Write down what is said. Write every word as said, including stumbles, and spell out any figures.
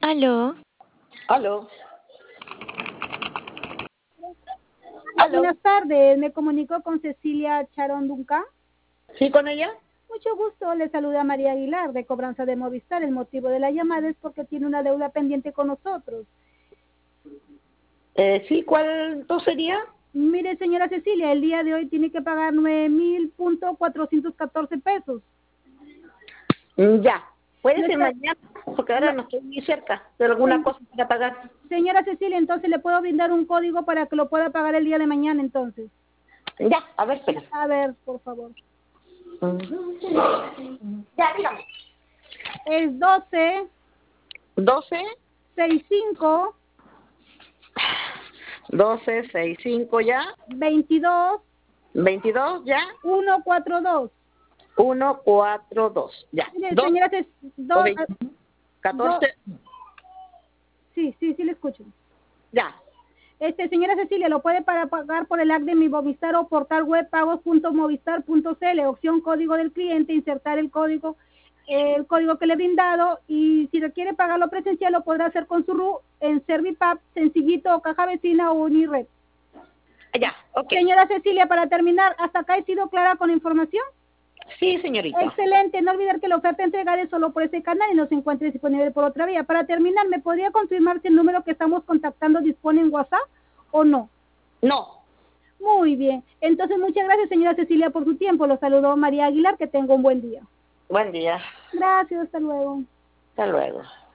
Aló. Aló. Aló. Buenas tardes, me comunico con Cecilia Charón Duncan. ¿Sí con ella? Mucho gusto, le saluda María Aguilar de Cobranza de Movistar. El motivo de la llamada es porque tiene una deuda pendiente con nosotros. Eh, sí, ¿cuál no sería? Mire, señora Cecilia, el día de hoy tiene que pagar nueve mil cuatrocientos catorce pesos. Mm, Ya. Puede No ser está- mañana, porque ahora no- no estoy muy cerca de alguna Sí. cosa para pagar. Señora Cecilia, entonces le puedo brindar un código para que lo pueda pagar el día de mañana, entonces. Ya, a ver, espera. A ver, por favor. Ya, dígame. Es doce doce, sesenta y cinco doce, sesenta y cinco ya, veintidós veintidós ya, ciento cuarenta y dos. ciento cuarenta y dos ya. Mire, dos, señora Cecilia, o veinte, catorce, sí, sí, sí le escucho. ya. Este, señora Cecilia, lo puede para pagar por el app de mi Movistar o portal web pagos punto movistar punto c l, opción código del cliente, insertar el código, eh, el código que le he brindado, y si requiere pagarlo presencial lo podrá hacer con su R U en Servipap, Sencillito o Caja Vecina o Unired. Ya, ok. Señora Cecilia, para terminar, ¿hasta acá he sido clara con la información? Sí, señorita. Excelente, no olvidar que la oferta a entregar es solo por este canal y no se encuentra disponible por otra vía. Para terminar, ¿me podría confirmar si el número que estamos contactando dispone en WhatsApp o no? No. Muy bien, entonces muchas gracias, señora Cecilia, por su tiempo. Los saludó María Aguilar, que tenga un buen día. Buen día. Gracias, hasta luego. Hasta luego.